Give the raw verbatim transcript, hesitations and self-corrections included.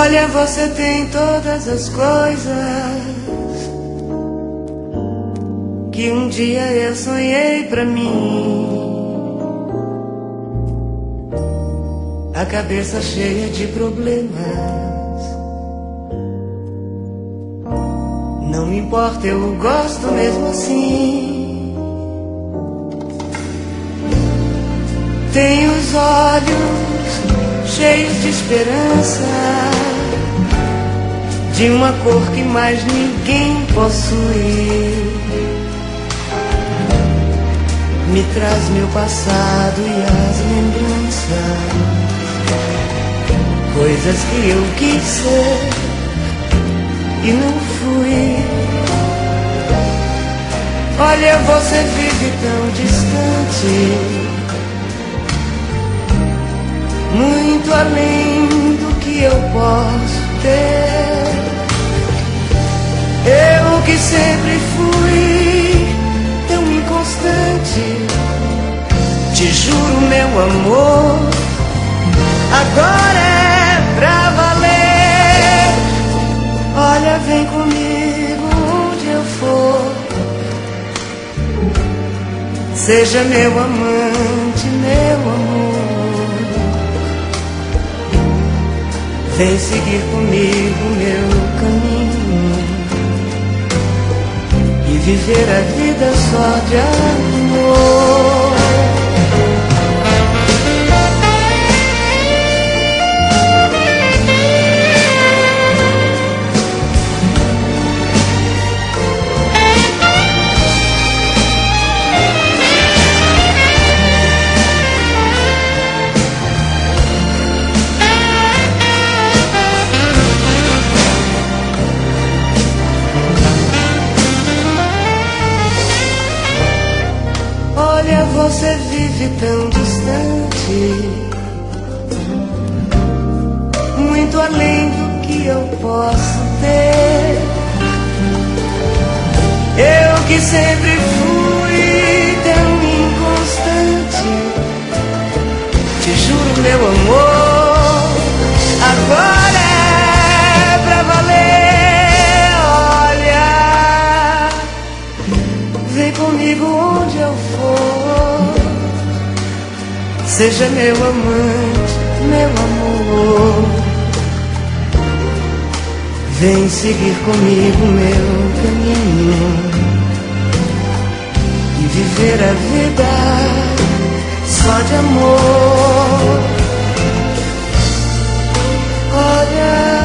Olha, você tem todas as coisas que um dia eu sonhei pra mim. A cabeça cheia de problemas, não me importa, eu gosto mesmo assim. Tem os olhos cheios de esperança, de uma cor que mais ninguém possui. Me traz meu passado e as lembranças, coisas que eu quis ser e não fui. Olha, você vive tão distante, muito além do que eu posso ter. Eu que sempre fui tão inconstante, te juro, meu amor, agora é pra valer. Olha, vem comigo onde eu for, seja meu amante, meu amor. Vem seguir comigo meu caminho e viver a vida só de amor. Você vive tão distante, muito além do que eu posso ter. Eu que sempre fui tão inconstante, te juro, meu amor, agora é pra valer. Olha, vem comigo onde eu for, seja meu amante, meu amor. Vem seguir comigo meu caminho e viver a vida só de amor. Olha,